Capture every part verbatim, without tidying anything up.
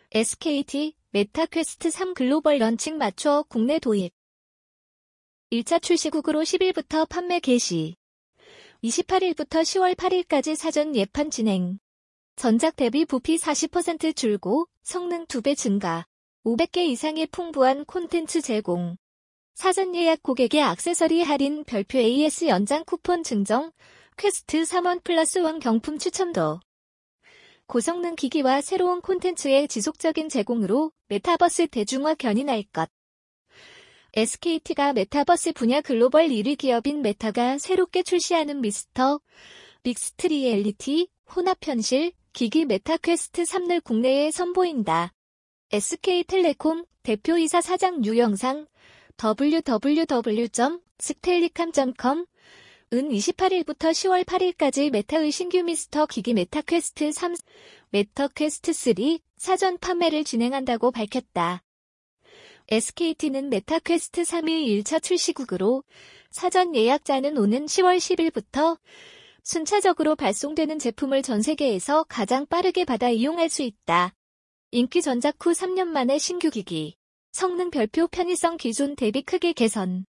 에스케이티 메타퀘스트 삼 글로벌 런칭 맞춰 국내 도입. 일 차 출시국으로 십 일부터 판매 개시. 이십팔 일부터 시월 팔 일까지 사전 예판 진행. 전작 대비 부피 사십 퍼센트 줄고 성능 두 배 증가. 오백 개 이상의 풍부한 콘텐츠 제공. 사전 예약 고객의 액세서리 할인 별표 에이에스 연장 쿠폰 증정. 퀘스트 삼 원 플러스 원 경품 추첨도. 고성능 기기와 새로운 콘텐츠의 지속적인 제공으로 메타버스 대중화 견인할 것. 에스케이티가 메타버스 분야 글로벌 일 위 기업인 메타가 새롭게 출시하는 미스터 믹스트 리얼리티 혼합현실 기기 메타퀘스트 삼을 국내에 선보인다. 에스케이텔레콤 대표이사 사장 유영상 더블유 더블유 더블유 점 스텔리캄 점 컴 은 이십팔 일부터 시월 팔 일까지 메타의 신규 미스터 기기 메타퀘스트 삼, 메타퀘스트 삼 사전 판매를 진행한다고 밝혔다. 에스케이티는 메타퀘스트 삼이 일 차 출시국으로 사전 예약자는 오는 시월 십 일부터 순차적으로 발송되는 제품을 전 세계에서 가장 빠르게 받아 이용할 수 있다. 인기 전작 후 삼 년 만에 신규 기기. 성능 별표 편의성 기존 대비 크게 개선.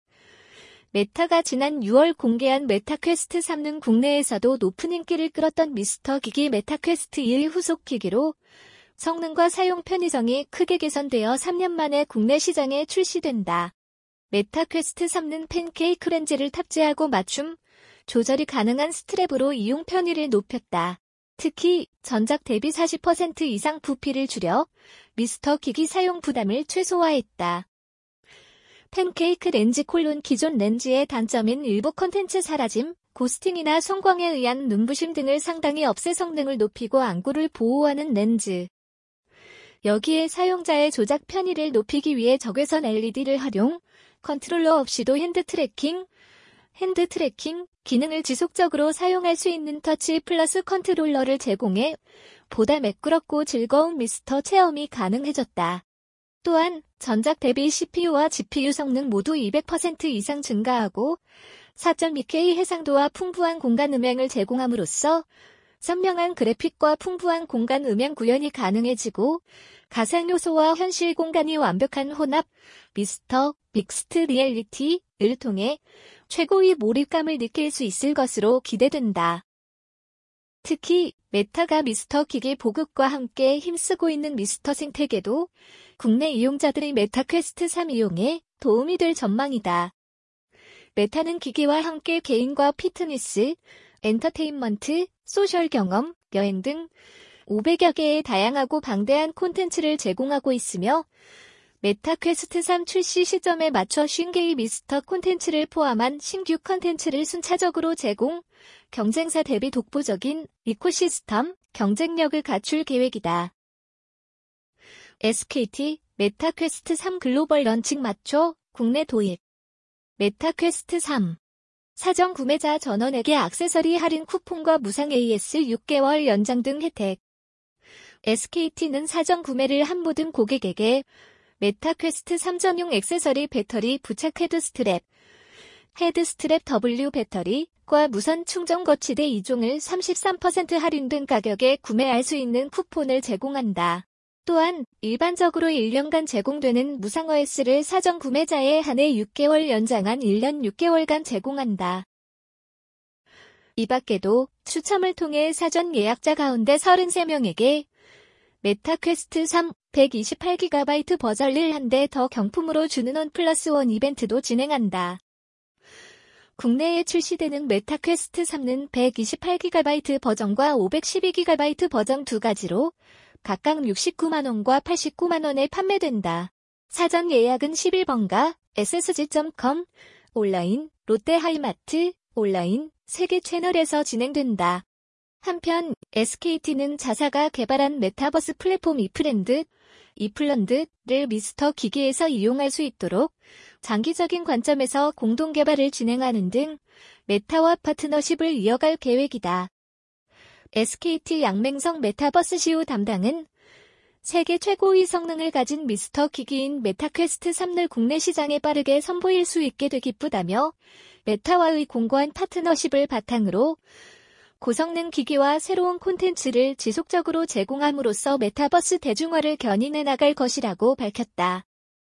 메타가 지난 유월 공개한 메타퀘스트 삼은 국내에서도 높은 인기를 끌었던 미스터 기기 메타퀘스트 일 후속 기기로 성능과 사용 편의성이 크게 개선되어 삼 년 만에 국내 시장에 출시된다. 메타퀘스트 삼은 팬케이크 렌즈를 탑재하고 맞춤 조절이 가능한 스트랩으로 이용 편의를 높였다. 특히 전작 대비 사십 퍼센트 이상 부피를 줄여 미스터 기기 사용 부담을 최소화했다. 팬케이크 렌즈 콜론 기존 렌즈의 단점인 일부 콘텐츠 사라짐, 고스팅이나 성광에 의한 눈부심 등을 상당히 없애 성능을 높이고 안구를 보호하는 렌즈. 여기에 사용자의 조작 편의를 높이기 위해 적외선 엘이디를 활용, 컨트롤러 없이도 핸드 트래킹, 핸드 트래킹 기능을 지속적으로 사용할 수 있는 터치 플러스 컨트롤러를 제공해 보다 매끄럽고 즐거운 미스터 체험이 가능해졌다. 또한 전작 대비 씨피유와 지피유 성능 모두 이백 퍼센트 이상 증가하고 사 점 이 케이 해상도와 풍부한 공간 음향을 제공함으로써 선명한 그래픽과 풍부한 공간 음향 구현이 가능해지고 가상 요소와 현실 공간이 완벽한 혼합 미스터 믹스트 리얼리티를 통해 최고의 몰입감을 느낄 수 있을 것으로 기대된다. 특히 메타가 미스터 기기 보급과 함께 힘쓰고 있는 미스터 생태계도 국내 이용자들의 메타퀘스트 삼 이용에 도움이 될 전망이다. 메타는 기기와 함께 개인과 피트니스, 엔터테인먼트, 소셜 경험, 여행 등 오백여 개의 다양하고 방대한 콘텐츠를 제공하고 있으며 메타퀘스트 삼 출시 시점에 맞춰 쉰 개의 미스터 콘텐츠를 포함한 신규 콘텐츠를 순차적으로 제공, 경쟁사 대비 독보적인 이코시스템 경쟁력을 갖출 계획이다. 에스케이티 메타퀘스트 삼 글로벌 런칭 맞춰 국내 도입. 메타퀘스트 삼 사전 구매자 전원에게 액세서리 할인 쿠폰과 무상 에이에스 육 개월 연장 등 혜택. 에스케이티는 사전 구매를 한 모든 고객에게 메타퀘스트 삼 전용 액세서리 배터리 부착 헤드 스트랩, 헤드 스트랩 W 배터리과 무선 충전 거치대 이 종을 삼십삼 퍼센트 할인 등 가격에 구매할 수 있는 쿠폰을 제공한다. 또한 일반적으로 일 년간 제공되는 무상 오에스를 사전 구매자에 한해 육 개월 연장한 일 년 육 개월간 제공한다. 이 밖에도 추첨을 통해 사전 예약자 가운데 서른세 명에게 메타퀘스트 삼 백이십팔 기가바이트 버전을 한 대 더 경품으로 주는 원 플러스 원 이벤트도 진행한다. 국내에 출시되는 메타퀘스트 삼은 백이십팔 기가바이트 버전과 오백십이 기가바이트 버전 두 가지로 각각 육십구만 원과 팔십구만 원에 판매된다. 사전 예약은 십일 번가, 에스에스지 점 컴, 온라인, 롯데하이마트, 온라인, 세 개 채널에서 진행된다. 한편 에스케이티는 자사가 개발한 메타버스 플랫폼 이프랜드, 이플런드를 미스터 기기에서 이용할 수 있도록 장기적인 관점에서 공동 개발을 진행하는 등 메타와 파트너십을 이어갈 계획이다. 에스케이티 양맹성 메타버스 시우 담당은 세계 최고의 성능을 가진 미스터 기기인 메타퀘스트 삼을 국내 시장에 빠르게 선보일 수 있게 돼 기쁘다며 메타와의 공고한 파트너십을 바탕으로 고성능 기기와 새로운 콘텐츠를 지속적으로 제공함으로써 메타버스 대중화를 견인해 나갈 것이라고 밝혔다.